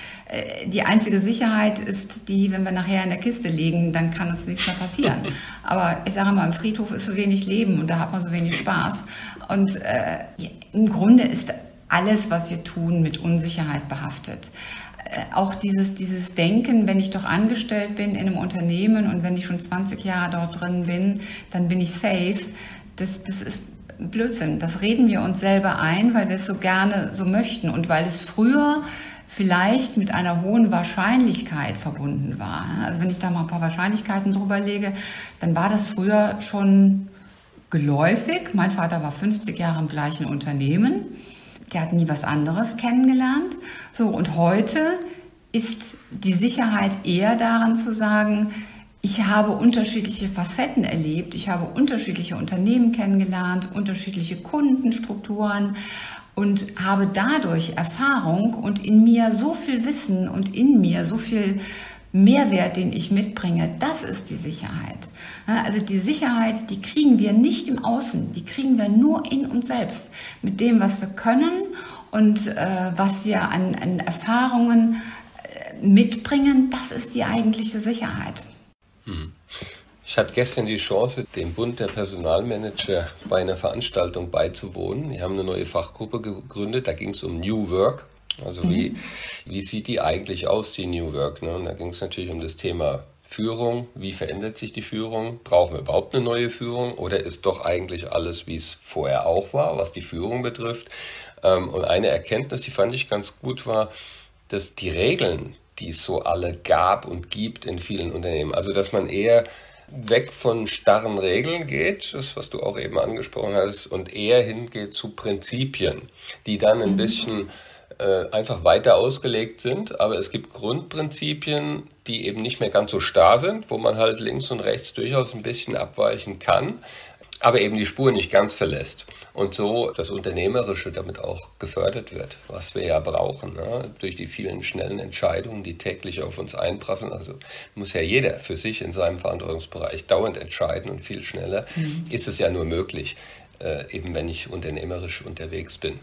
äh, die einzige Sicherheit ist die, wenn wir nachher in der Kiste liegen, dann kann uns nichts mehr passieren. Aber ich sage mal, im Friedhof ist so wenig Leben und da hat man so wenig Spaß. Und äh, ja, im Grunde ist alles, was wir tun, mit Unsicherheit behaftet. Auch dieses, dieses Denken, wenn ich doch angestellt bin in einem Unternehmen und wenn ich schon zwanzig Jahre dort drin bin, dann bin ich safe, das, das ist Blödsinn. Das reden wir uns selber ein, weil wir es so gerne so möchten und weil es früher vielleicht mit einer hohen Wahrscheinlichkeit verbunden war. Also wenn ich da mal ein paar Wahrscheinlichkeiten drüber lege, dann war das früher schon geläufig. Mein Vater war fünfzig Jahre im gleichen Unternehmen. Der hat nie was anderes kennengelernt. So, und heute ist die Sicherheit eher daran zu sagen, ich habe unterschiedliche Facetten erlebt, ich habe unterschiedliche Unternehmen kennengelernt, unterschiedliche Kundenstrukturen und habe dadurch Erfahrung und in mir so viel Wissen und in mir so viel Mehrwert, den ich mitbringe, das ist die Sicherheit. Also die Sicherheit, die kriegen wir nicht im Außen, die kriegen wir nur in uns selbst. Mit dem, was wir können und äh, was wir an, an Erfahrungen äh, mitbringen, das ist die eigentliche Sicherheit. Hm. Ich hatte gestern die Chance, dem Bund der Personalmanager bei einer Veranstaltung beizuwohnen. Wir haben eine neue Fachgruppe gegründet, da ging es um New Work. Also wie, mhm. wie sieht die eigentlich aus, die New Work? Ne? Und da ging es natürlich um das Thema Führung. Wie verändert sich die Führung? Brauchen wir überhaupt eine neue Führung? Oder ist doch eigentlich alles, wie es vorher auch war, was die Führung betrifft? Und eine Erkenntnis, die fand ich ganz gut, war, dass die Regeln, die es so alle gab und gibt in vielen Unternehmen, also dass man eher weg von starren Regeln geht, das, was du auch eben angesprochen hast, und eher hingeht zu Prinzipien, die dann ein mhm. bisschen einfach weiter ausgelegt sind, aber es gibt Grundprinzipien, die eben nicht mehr ganz so starr sind, wo man halt links und rechts durchaus ein bisschen abweichen kann, aber eben die Spur nicht ganz verlässt. Und so das Unternehmerische damit auch gefördert wird, was wir ja brauchen, ne? Durch die vielen schnellen Entscheidungen, die täglich auf uns einprasseln. Also muss ja jeder für sich in seinem Verantwortungsbereich dauernd entscheiden und viel schneller mhm. ist es ja nur möglich, äh, eben wenn ich unternehmerisch unterwegs bin.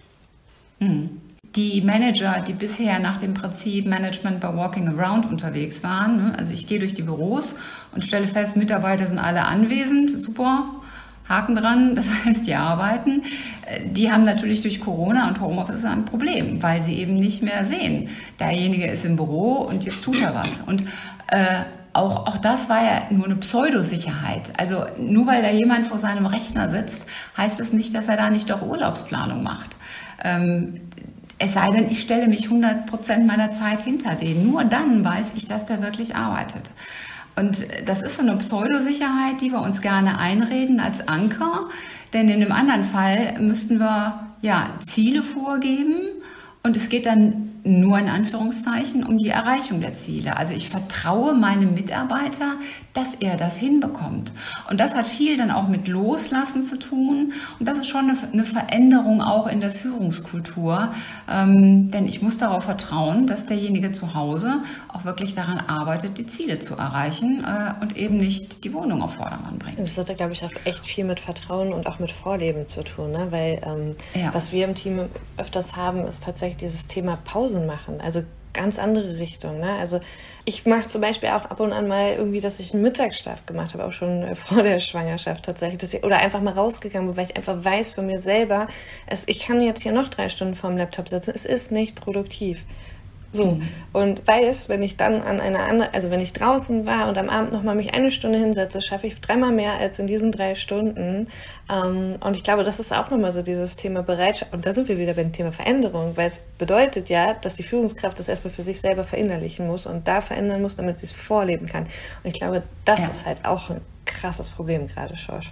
Mhm. Die Manager, die bisher nach dem Prinzip Management by Walking Around unterwegs waren, also ich gehe durch die Büros und stelle fest, Mitarbeiter sind alle anwesend, super, Haken dran, das heißt, die arbeiten. Die haben natürlich durch Corona und Homeoffice ein Problem, weil sie eben nicht mehr sehen. Derjenige ist im Büro und jetzt tut er was. Und äh, auch, auch das war ja nur eine Pseudosicherheit. Also nur weil da jemand vor seinem Rechner sitzt, heißt es nicht, dass er da nicht auch Urlaubsplanung macht. Ähm, es sei denn, ich stelle mich hundert Prozent meiner Zeit hinter den. Nur dann weiß ich, dass der wirklich arbeitet. Und das ist so eine Pseudosicherheit, die wir uns gerne einreden als Anker. Denn in einem anderen Fall müssten wir ja Ziele vorgeben und es geht dann nur in Anführungszeichen um die Erreichung der Ziele. Also ich vertraue meinem Mitarbeiter, dass er das hinbekommt. Und das hat viel dann auch mit Loslassen zu tun. Und das ist schon eine, eine Veränderung auch in der Führungskultur. Ähm, denn ich muss darauf vertrauen, dass derjenige zu Hause auch wirklich daran arbeitet, die Ziele zu erreichen äh, und eben nicht die Wohnung auf Vordermann bringt. Das hat, glaube ich, auch echt viel mit Vertrauen und auch mit Vorleben zu tun. Ne? Weil ähm, ja. was wir im Team öfters haben, ist tatsächlich dieses Thema Pausen machen. Also ganz andere Richtung. Ne? Also ich mache zum Beispiel auch ab und an mal irgendwie, dass ich einen Mittagsschlaf gemacht habe, auch schon vor der Schwangerschaft tatsächlich. Dass ich, oder einfach mal rausgegangen bin, weil ich einfach weiß von mir selber, es, ich kann jetzt hier noch drei Stunden vorm Laptop sitzen, es ist nicht produktiv. So, mhm. und weiß, wenn ich dann an einer anderen, also wenn ich draußen war und am Abend nochmal mich eine Stunde hinsetze, schaffe ich dreimal mehr als in diesen drei Stunden. Ähm, und ich glaube, das ist auch nochmal so dieses Thema Bereitschaft. Und da sind wir wieder beim Thema Veränderung, weil es bedeutet ja, dass die Führungskraft das erstmal für sich selber verinnerlichen muss und da verändern muss, damit sie es vorleben kann. Und ich glaube, das ja. ist halt auch ein krasses Problem gerade, Schorsch.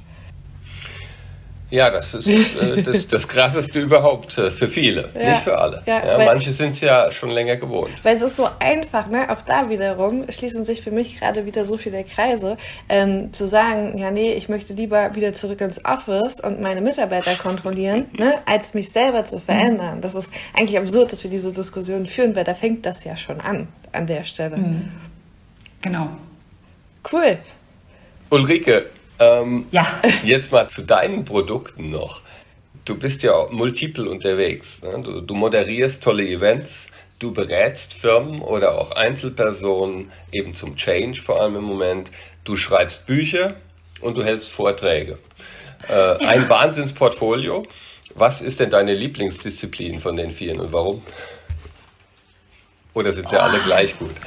Ja, das ist äh, das, das Krasseste überhaupt äh, für viele, ja, nicht für alle. Ja, ja, weil, manche sind es ja schon länger gewohnt. Weil es ist so einfach, ne? Auch da wiederum schließen sich für mich gerade wieder so viele Kreise, ähm, zu sagen, ja nee, ich möchte lieber wieder zurück ins Office und meine Mitarbeiter kontrollieren, ne? als mich selber zu verändern. Das ist eigentlich absurd, dass wir diese Diskussion führen, weil da fängt das ja schon an, an der Stelle. Mhm. Genau. Cool. Ulrike, Ähm, ja. Jetzt mal zu deinen Produkten noch. Du bist ja auch multiple unterwegs. Ne? Du, du moderierst tolle Events, du berätst Firmen oder auch Einzelpersonen eben zum Change vor allem im Moment. Du schreibst Bücher und du hältst Vorträge. Äh, ja. Ein Wahnsinnsportfolio. Was ist denn deine Lieblingsdisziplin von den vieren und warum? Oder sind sie oh. alle gleich gut?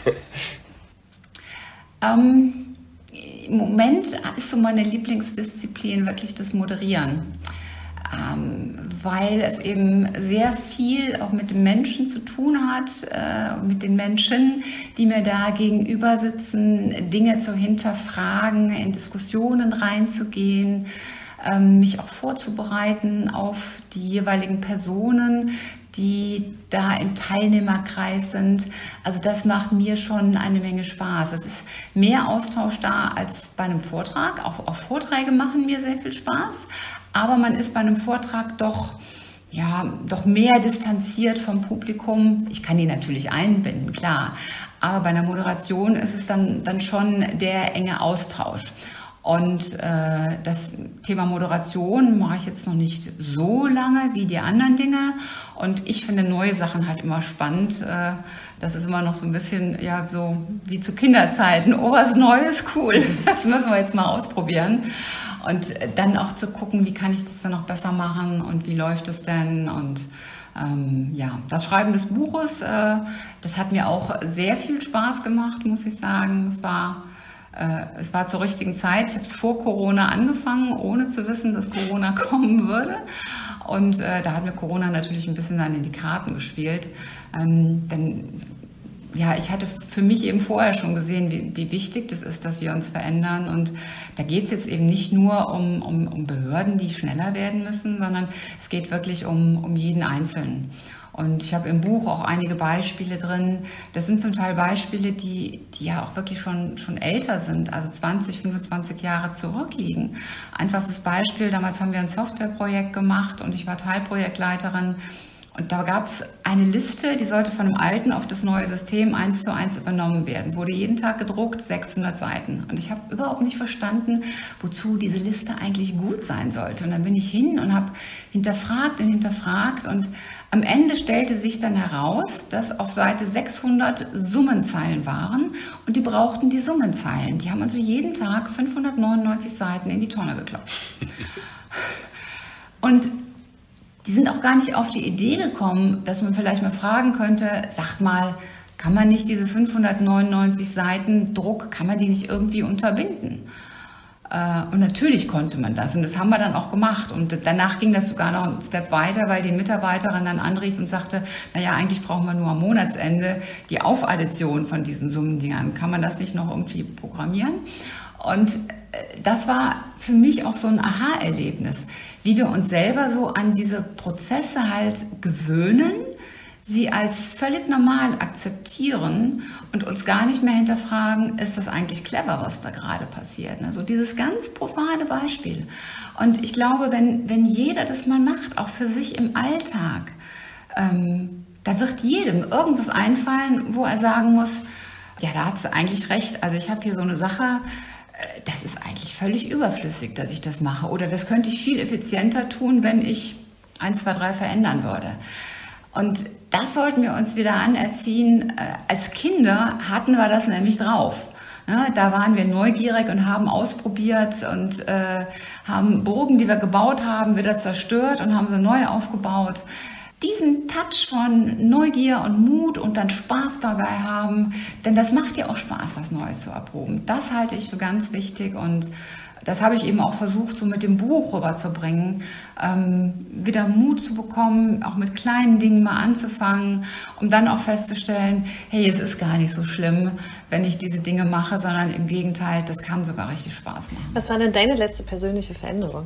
Ähm... Im Moment ist so meine Lieblingsdisziplin wirklich das Moderieren, ähm, weil es eben sehr viel auch mit den Menschen zu tun hat, äh, mit den Menschen, die mir da gegenüber sitzen, Dinge zu hinterfragen, in Diskussionen reinzugehen, ähm, mich auch vorzubereiten auf die jeweiligen Personen, die da im Teilnehmerkreis sind. Also das macht mir schon eine Menge Spaß. Es ist mehr Austausch da als bei einem Vortrag. Auch, auch Vorträge machen mir sehr viel Spaß. Aber man ist bei einem Vortrag doch, ja, doch mehr distanziert vom Publikum. Ich kann die natürlich einbinden, klar. Aber bei einer Moderation ist es dann, dann schon der enge Austausch. Und äh, das Thema Moderation mache ich jetzt noch nicht so lange wie die anderen Dinge. Und ich finde neue Sachen halt immer spannend. Äh, das ist immer noch so ein bisschen ja so wie zu Kinderzeiten. Oh, was Neues, cool. Das müssen wir jetzt mal ausprobieren. Und dann auch zu gucken, wie kann ich das dann noch besser machen und wie läuft es denn? Und ähm, ja, das Schreiben des Buches, äh, das hat mir auch sehr viel Spaß gemacht, muss ich sagen. Es war Es war zur richtigen Zeit. Ich habe es vor Corona angefangen, ohne zu wissen, dass Corona kommen würde. Und äh, da hat mir Corona natürlich ein bisschen dann in die Karten gespielt. Ähm, denn ja, ich hatte für mich eben vorher schon gesehen, wie, wie wichtig das ist, dass wir uns verändern. Und da geht es jetzt eben nicht nur um, um, um Behörden, die schneller werden müssen, sondern es geht wirklich um, um jeden Einzelnen. Und ich habe im Buch auch einige Beispiele drin. Das sind zum Teil Beispiele, die, die ja auch wirklich schon, schon älter sind, also zwanzig, fünfundzwanzig Jahre zurückliegen. Einfachstes Beispiel, damals haben wir ein Softwareprojekt gemacht und ich war Teilprojektleiterin. Und da gab es eine Liste, die sollte von dem alten auf das neue System eins zu eins übernommen werden. Wurde jeden Tag gedruckt, sechshundert Seiten. Und ich habe überhaupt nicht verstanden, wozu diese Liste eigentlich gut sein sollte. Und dann bin ich hin und habe hinterfragt und hinterfragt. Und am Ende stellte sich dann heraus, dass auf Seite sechshundert Summenzeilen waren. Und die brauchten die Summenzeilen. Die haben also jeden Tag fünfhundertneunundneunzig Seiten in die Tonne gekloppt. Und die sind auch gar nicht auf die Idee gekommen, dass man vielleicht mal fragen könnte, sagt mal, kann man nicht diese fünfhundertneunundneunzig Seiten Druck, kann man die nicht irgendwie unterbinden? Und natürlich konnte man das und das haben wir dann auch gemacht und danach ging das sogar noch einen Step weiter, weil die Mitarbeiterin dann anrief und sagte, naja, eigentlich brauchen wir nur am Monatsende die Aufaddition von diesen Summendingern. Kann man das nicht noch irgendwie programmieren? Und das war für mich auch so ein Aha-Erlebnis, wie wir uns selber so an diese Prozesse halt gewöhnen, sie als völlig normal akzeptieren und uns gar nicht mehr hinterfragen, ist das eigentlich clever, was da gerade passiert. Also dieses ganz profane Beispiel. Und ich glaube, wenn, wenn jeder das mal macht, auch für sich im Alltag, ähm, da wird jedem irgendwas einfallen, wo er sagen muss, ja, da hat sie eigentlich recht. Also ich habe hier so eine Sache, das ist eigentlich völlig überflüssig, dass ich das mache. Oder das könnte ich viel effizienter tun, wenn ich eins, zwei, drei verändern würde. Und das sollten wir uns wieder anerziehen. Als Kinder hatten wir das nämlich drauf. Ja, da waren wir neugierig und haben ausprobiert und äh, haben Burgen, die wir gebaut haben, wieder zerstört und haben sie neu aufgebaut. Diesen Touch von Neugier und Mut und dann Spaß dabei haben, denn das macht ja auch Spaß, was Neues zu erproben. Das halte ich für ganz wichtig und das habe ich eben auch versucht, so mit dem Buch rüberzubringen, ähm, wieder Mut zu bekommen, auch mit kleinen Dingen mal anzufangen, um dann auch festzustellen, hey, es ist gar nicht so schlimm, wenn ich diese Dinge mache, sondern im Gegenteil, das kann sogar richtig Spaß machen. Was war denn deine letzte persönliche Veränderung?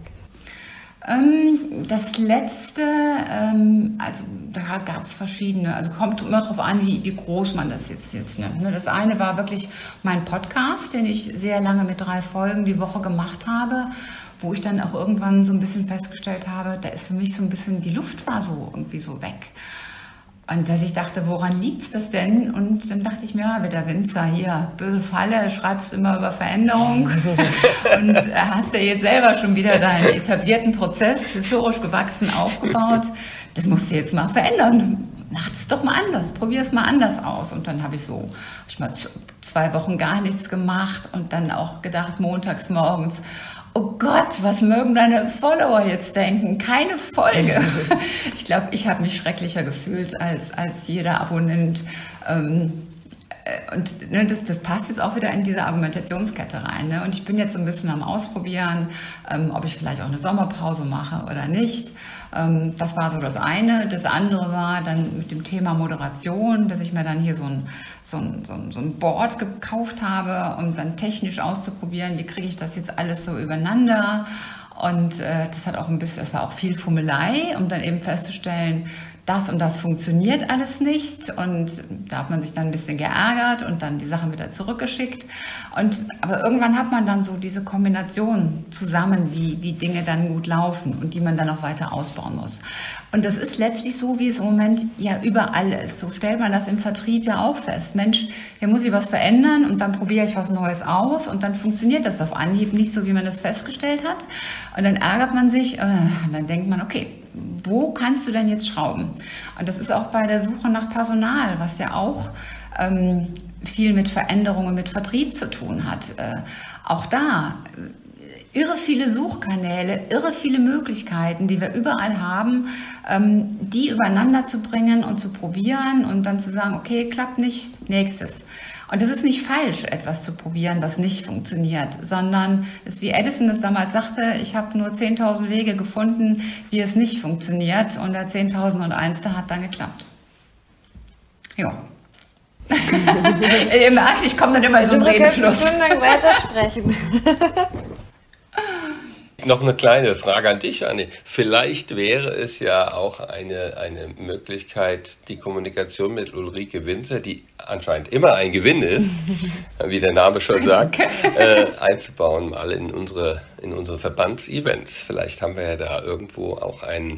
Das letzte, also da gab es verschiedene, also kommt immer darauf an, wie, wie groß man das jetzt, jetzt nimmt. Das eine war wirklich mein Podcast, den ich sehr lange mit drei Folgen die Woche gemacht habe, wo ich dann auch irgendwann so ein bisschen festgestellt habe, da ist für mich so ein bisschen, die Luft war so irgendwie so weg. Und dass ich dachte, woran liegt's das denn? Und dann dachte ich mir, ja, wieder Winzer, hier, böse Falle, schreibst immer über Veränderung und hast ja jetzt selber schon wieder deinen etablierten Prozess, historisch gewachsen, aufgebaut. Das musst du jetzt mal verändern. Mach es doch mal anders, probier es mal anders aus. Und dann habe ich so, hab ich mal zwei Wochen gar nichts gemacht und dann auch gedacht, montags morgens, oh Gott, was mögen deine Follower jetzt denken? Keine Folge. Ich glaube, ich habe mich schrecklicher gefühlt als, als jeder Abonnent. Und ne, das, das passt jetzt auch wieder in diese Argumentationskette rein. Ne? Und ich bin jetzt so ein bisschen am Ausprobieren, ähm, ob ich vielleicht auch eine Sommerpause mache oder nicht. Ähm, das war so das eine. Das andere war dann mit dem Thema Moderation, dass ich mir dann hier so ein, so ein, so ein, so ein Board gekauft habe, um dann technisch auszuprobieren, wie kriege ich das jetzt alles so übereinander. Und äh, das hat auch ein bisschen, das war auch viel Fummelei, um dann eben festzustellen, das und das funktioniert alles nicht und da hat man sich dann ein bisschen geärgert und dann die Sachen wieder zurückgeschickt. Und, aber irgendwann hat man dann so diese Kombination zusammen, wie, wie Dinge dann gut laufen und die man dann auch weiter ausbauen muss. Und das ist letztlich so, wie es im Moment ja überall ist. So stellt man das im Vertrieb ja auch fest. Mensch, hier muss ich was verändern und dann probiere ich was Neues aus und dann funktioniert das auf Anhieb nicht so, wie man das festgestellt hat. Und dann ärgert man sich und dann denkt man, okay, wo kannst du denn jetzt schrauben? Und das ist auch bei der Suche nach Personal, was ja auch ähm, viel mit Veränderungen, mit Vertrieb zu tun hat. Äh, auch da äh, irre viele Suchkanäle, irre viele Möglichkeiten, die wir überall haben, ähm, die übereinander zu bringen und zu probieren und dann zu sagen, okay, klappt nicht, nächstes. Und es ist nicht falsch, etwas zu probieren, was nicht funktioniert, sondern es ist wie Edison das damals sagte, ich habe nur zehntausend Wege gefunden, wie es nicht funktioniert und der zehntausendundeins, der hat dann geklappt. Ja. Ihr merkt, ich komme dann immer in so einen Redefluss. Wir können stundenlang weitersprechen. Noch eine kleine Frage an dich, Anni. Vielleicht wäre es ja auch eine, eine Möglichkeit, die Kommunikation mit Ulrike Winzer, die anscheinend immer ein Gewinn ist, wie der Name schon sagt, äh, einzubauen, mal in unsere, in unsere Verbandsevents. Vielleicht haben wir ja da irgendwo auch einen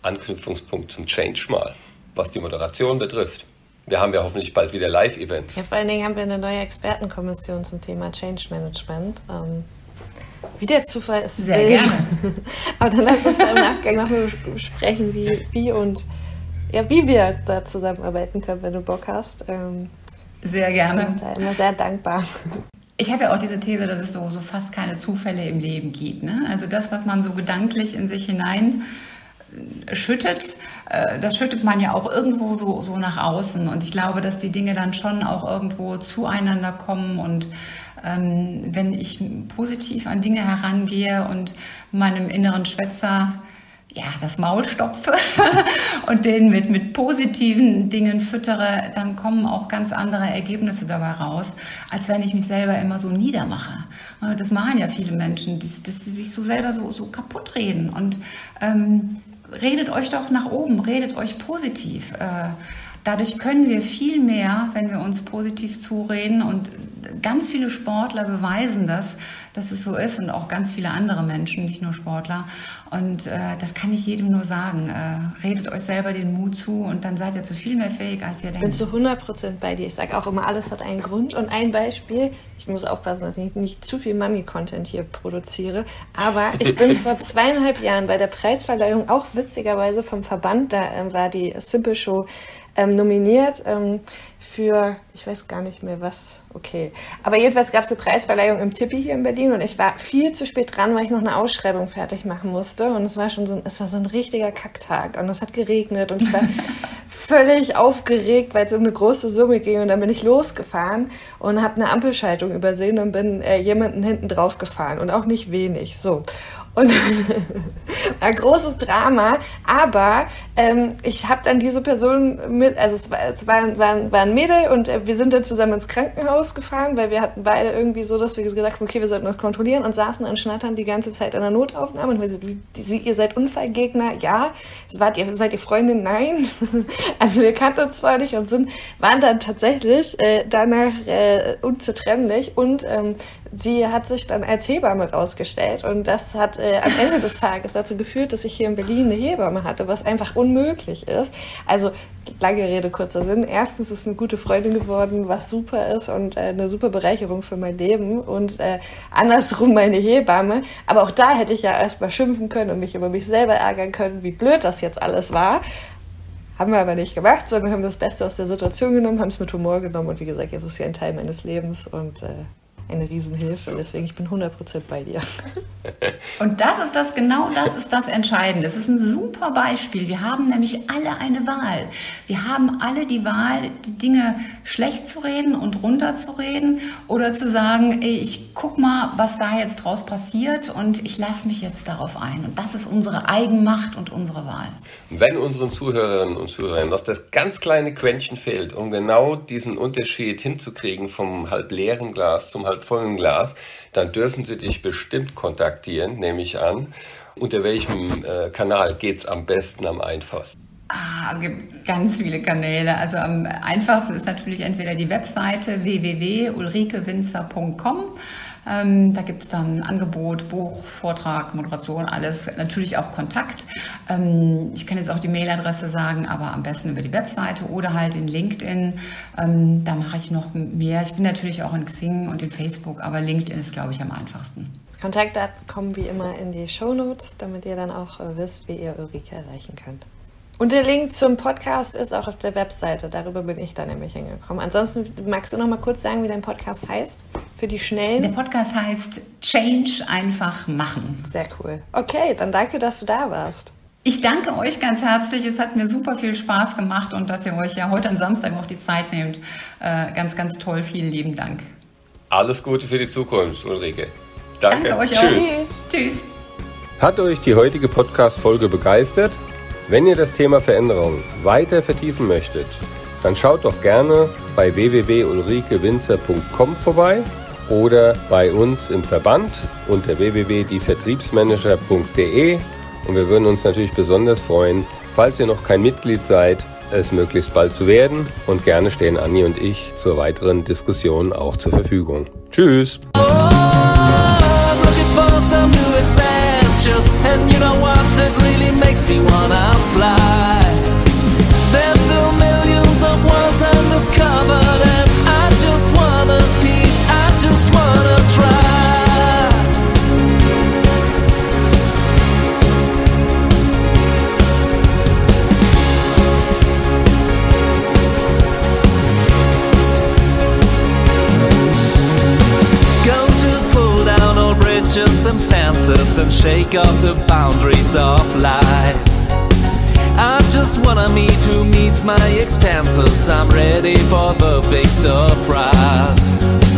Anknüpfungspunkt zum Change mal, was die Moderation betrifft. Wir haben ja hoffentlich bald wieder Live-Events. Ja, vor allen Dingen haben wir eine neue Expertenkommission zum Thema Change Management. Ähm, wie der Zufall ist. Sehr will. Gerne. Aber dann lass uns im Nachgang nochmal besprechen, wie, wie und ja, wie wir da zusammenarbeiten können, wenn du Bock hast. Ähm, sehr gerne. Und da immer sehr dankbar. Ich habe ja auch diese These, dass es so, so fast keine Zufälle im Leben gibt. Ne? Also das, was man so gedanklich in sich hinein schüttet, das schüttet man ja auch irgendwo so, so nach außen. Und ich glaube, dass die Dinge dann schon auch irgendwo zueinander kommen. Und ähm, wenn ich positiv an Dinge herangehe und meinem inneren Schwätzer ja, das Maul stopfe und den mit, mit positiven Dingen füttere, dann kommen auch ganz andere Ergebnisse dabei raus, als wenn ich mich selber immer so niedermache. Das machen ja viele Menschen, dass, dass sie sich so selber so, so kaputt reden. Und ähm, redet euch doch nach oben, redet euch positiv. Äh, dadurch können wir viel mehr, wenn wir uns positiv zureden. Und ganz viele Sportler beweisen das, dass es so ist und auch ganz viele andere Menschen, nicht nur Sportler. Und äh, das kann ich jedem nur sagen. Äh, redet euch selber den Mut zu und dann seid ihr zu viel mehr fähig, als ihr denkt. Ich bin zu hundert Prozent bei dir. Ich sage auch immer, alles hat einen Grund und ein Beispiel. Ich muss aufpassen, dass ich nicht zu viel Mami-Content hier produziere. Aber ich bin vor zweieinhalb Jahren bei der Preisverleihung auch witzigerweise vom Verband, da äh, war die Simple Show ähm, nominiert ähm, für, ich weiß gar nicht mehr was, okay. Aber jedenfalls gab es eine Preisverleihung im Tippi hier in Berlin und ich war viel zu spät dran, weil ich noch eine Ausschreibung fertig machen musste und es war schon so ein, es war so ein richtiger Kacktag und es hat geregnet und ich war völlig aufgeregt, weil es um eine große Summe ging und dann bin ich losgefahren und habe eine Ampelschaltung übersehen und bin äh, jemanden hinten drauf gefahren und auch nicht wenig, so. Und ein großes Drama, aber ähm, ich habe dann diese Person mit, also es war, es war, war, war ein Mädel und äh, wir sind dann zusammen ins Krankenhaus gefahren, weil wir hatten beide irgendwie so, dass wir gesagt haben, okay, wir sollten das kontrollieren und saßen und schnattern die ganze Zeit an der Notaufnahme und wir sind, wie, ihr seid Unfallgegner? Ja. Wart ihr, seid ihr Freundin? Nein. Also wir kannten uns zwar nicht und sind, waren dann tatsächlich äh, danach äh, unzertrennlich und ähm, sie hat sich dann als Hebamme rausgestellt und das hat äh, am Ende des Tages dazu geführt, dass ich hier in Berlin eine Hebamme hatte, was einfach unmöglich ist. Also lange Rede, kurzer Sinn. Erstens ist eine gute Freundin geworden, was super ist und äh, eine super Bereicherung für mein Leben und äh, andersrum meine Hebamme. Aber auch da hätte ich ja erstmal schimpfen können und mich über mich selber ärgern können, wie blöd das jetzt alles war. Haben wir aber nicht gemacht, sondern haben das Beste aus der Situation genommen, haben es mit Humor genommen und wie gesagt, jetzt ist ja ein Teil meines Lebens und äh, eine Riesenhilfe. Deswegen, ich bin hundert Prozent bei dir. Und das ist das, genau das ist das Entscheidende. Es ist ein super Beispiel. Wir haben nämlich alle eine Wahl. Wir haben alle die Wahl, die Dinge schlecht zu reden und runterzureden oder zu sagen, ey, ich guck mal, was da jetzt draus passiert und ich lasse mich jetzt darauf ein. Und das ist unsere Eigenmacht und unsere Wahl. Wenn unseren Zuhörerinnen und Zuhörern noch das ganz kleine Quäntchen fehlt, um genau diesen Unterschied hinzukriegen vom halb leeren Glas zum halb vollen Glas, dann dürfen Sie dich bestimmt kontaktieren, nehme ich an. Unter welchem äh, Kanal geht es am besten, am einfachsten? Ah, es gibt ganz viele Kanäle. Also am einfachsten ist natürlich entweder die Webseite w w w punkt ulrike winzer punkt com. Ähm, da gibt es dann Angebot, Buch, Vortrag, Moderation, alles. Natürlich auch Kontakt. Ähm, ich kann jetzt auch die Mailadresse sagen, aber am besten über die Webseite oder halt in LinkedIn. Ähm, da mache ich noch mehr. Ich bin natürlich auch in Xing und in Facebook, aber LinkedIn ist, glaube ich, am einfachsten. Kontaktdaten kommen wie immer in die Shownotes, damit ihr dann auch äh, wisst, wie ihr Ulrike erreichen könnt. Und der Link zum Podcast ist auch auf der Webseite. Darüber bin ich dann nämlich hingekommen. Ansonsten magst du noch mal kurz sagen, wie dein Podcast heißt? Für die Schnellen. Der Podcast heißt Change einfach machen. Sehr cool. Okay, dann danke, dass du da warst. Ich danke euch ganz herzlich. Es hat mir super viel Spaß gemacht und dass ihr euch ja heute am Samstag auch die Zeit nehmt. Äh, ganz, ganz toll. Vielen lieben Dank. Alles Gute für die Zukunft, Ulrike. Danke. Danke euch Tschüss. auch. Tschüss. Tschüss. Hat euch die heutige Podcast-Folge begeistert? Wenn ihr das Thema Veränderung weiter vertiefen möchtet, dann schaut doch gerne bei w w w punkt ulrike winzer punkt com vorbei oder bei uns im Verband unter w w w punkt die vertriebsmanager punkt d e und wir würden uns natürlich besonders freuen, falls ihr noch kein Mitglied seid, es möglichst bald zu werden und gerne stehen Anni und ich zur weiteren Diskussion auch zur Verfügung. Tschüss! And you know what, it really makes me wanna fly. face and shake up the boundaries of life. I just wanna meet who meets my expenses. I'm ready for the big surprise.